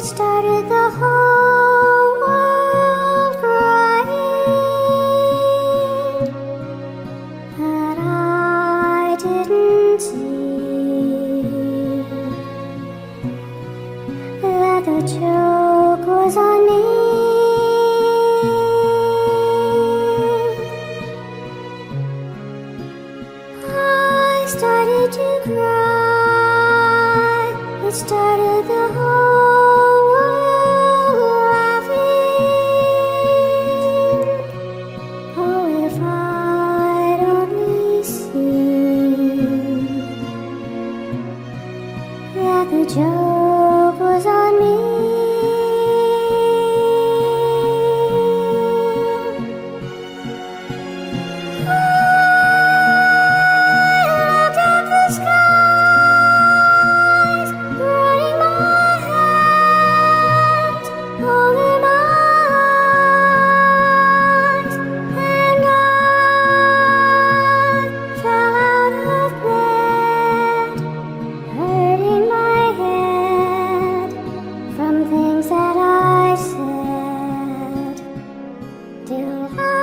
started the whole world crying, but I didn't see that the joke was on me. I started to cry. It started the whole world laughing. Oh, if I'd only seen that the joke was on me. I looked at the skies, running my hands over my eyes, and I fell out of bed, hurting my head from things that I said. Till I